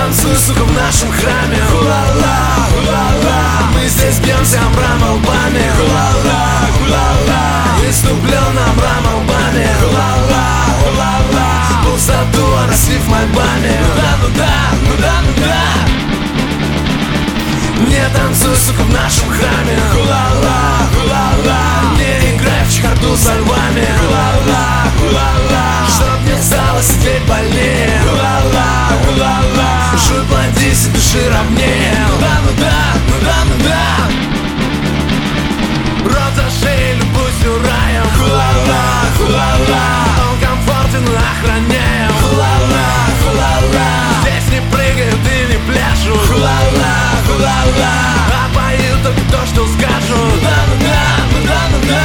танцуй, сука, в нашем храме. Хула-ла, хула-ла. Мы здесь бьемся Абрам лбами. Хула-ла, хула-ла. Иступлен Абрам лбами. Хула-ла, хула-ла. Пустоту оросив мольбами. Ну да, ну да, ну да, ну да. Не танцуй, сука, в нашем храме. Хула-ла, хула-ла. Не играй в чехарду со львами. Хула-ла, хула-ла. Чтоб не стало сидеть больнее. Хула-ла, хула-ла. Жуй, плодись и дыши ровнее. Ну да, ну да, ну да, ну да. Рот за шею, любуйся раем. Хула-ла, хула-ла. Он комфортен, охраняем. Хула-ла, хула-ла. Здесь не прыгают и не пляшут. Хула-ла, хула-ла. А поют только то, что скажут. Ну да, ну да, ну да, ну да.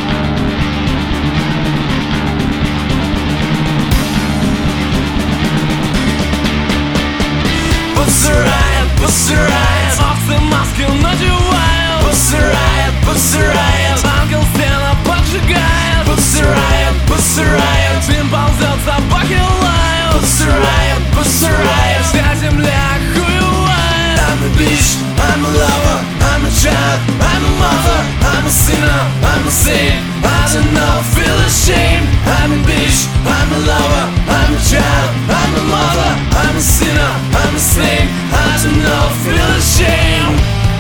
Pussy riot, овцы маски надевают. Pussy riot, ангел стену поджигает. Pussy riot, дым ползет, собаки лают. Pussy riot, вся земля хуевает. I'm a bitch, I'm a lover, I'm a child, I'm a mother, I'm a sinner, I'm a saint. I don't know, feel ashamed. I'm a bitch, I'm a lover, I'm a child, I'm a mother, I'm a sinner, I'm a saint. I don't know, feel ashamed.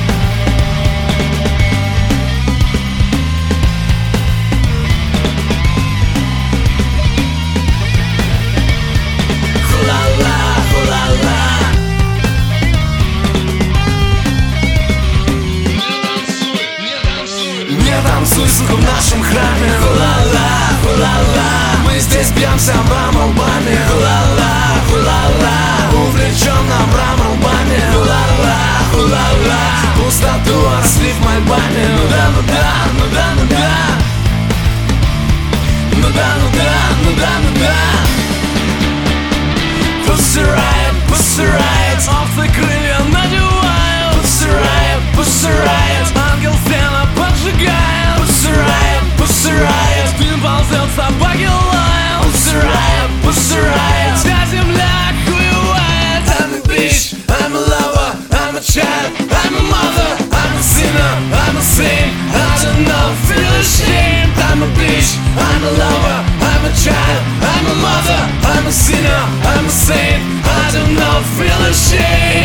Ху-ла-ла, ху-ла-ла. Не танцуй, сука, в нашем храме. Ху-ла-ла, ху-ла-ла. Мы здесь бьемся Абрам лбами. Ху-ла-ла, ху-ла-ла. Увлечен Абрам лбами. Ху-ла-ла, ху-ла-ла. Пустоту оросив мольбами. Ну да, ну да, ну да, ну да. Ну да, ну да, ну да, ну да. Pussy riot, овцы крылья надевают. Pussy riot, ангел стену поджигает. Pussy riot, дым ползет, собаки лают. Pussy riot, вся земля хуевает. I'm a bitch, I'm a lover, I'm a child, I'm a mother, I'm a sinner, I'm a saint. I don't know, feel ashamed. I'm a bitch, I'm a lover, I'm a child, I'm a mother, I'm a sinner, I'm a saint. I don't know, feel ashamed.